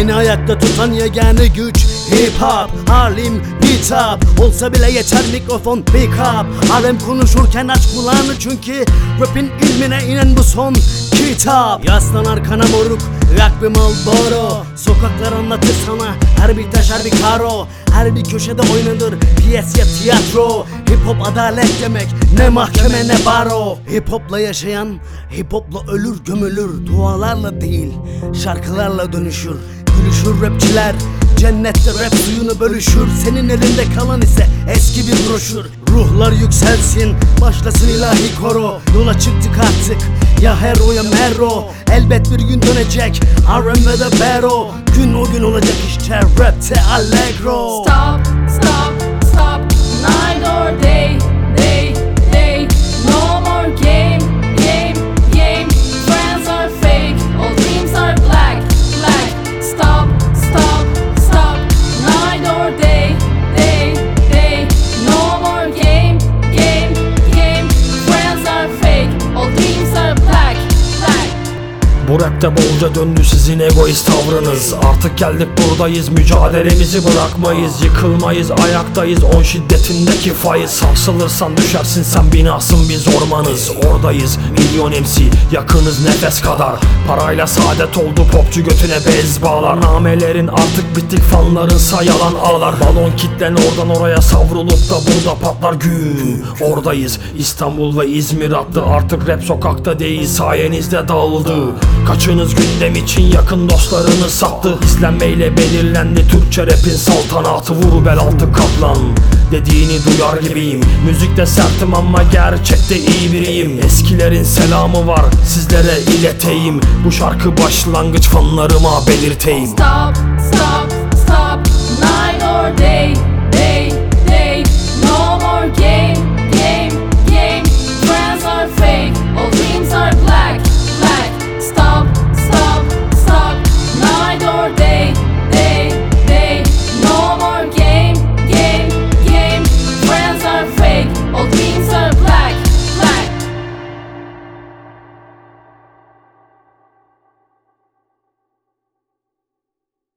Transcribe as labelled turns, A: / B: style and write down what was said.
A: Beni ayakta tutan yegane güç hip hop, halim hitap. Olsa bile yeter mikrofon pick up. Alem konuşurken aç kulağını çünkü rapin ilmine inen bu son kitap. Yaslan arkana moruk, yak bir Marlboro. Sokaklar anlatır sana her bir taş her bir karo. Her bir köşede oynanır piyes ya tiyatro. Hip hop adalet demek, ne mahkeme ne baro. Hip hopla yaşayan hip hopla ölür gömülür. Dualarla değil şarkılarla dönüşür. Gülüşür rapçiler, cennette rap suyunu bölüşür. Senin elinde kalan ise eski bir broşür. Ruhlar yükselsin, başlasın ilahi koro. Yola çıktık artık, ya hero ya mero. Elbet bir gün dönecek R&B'de bero. Gün o gün olacak işte rapte allegro.
B: Stop, stop, stop, night or day, day, day. No more game, game, game. Friends are fake, all dreams are black, black. Stop, stop, stop, night or day, day, day. No more game, game, game. Friends are fake, all dreams are black, black.
C: Bu rapte bolca döndü sizin egoist tavrınız. Artık geldik buradayız, mücadelemizi bırakmayız. Yıkılmayız, ayaktayız, 10 şiddetindeki faiz. Sarsılırsan düşersin sen, binasın biz ormanız. Oradayız milyon MC, yakınız nefes kadar. Parayla saadet oldu popçu götüne bez bağlar. Namelerin artık bittik, fanlarınsa yalan ağlar. Balon kitlen oradan oraya savrulup da burada patlar güm. Oradayız İstanbul ve İzmir attı. Artık rap sokakta değil, sayenizde dağıldı. Kaçınız gündem için yakın dostlarını sattı. İzlenmeyle belirlendi Türkçe rapin saltanatı. Vur bel altı kaplan dediğini duyar gibiyim. Müzikte sertim ama gerçekte iyi biriyim. Eskilerin selamı var sizlere ileteyim. Bu şarkı başlangıç, fanlarıma belirteyim.
B: Stop, stop, stop, night or day.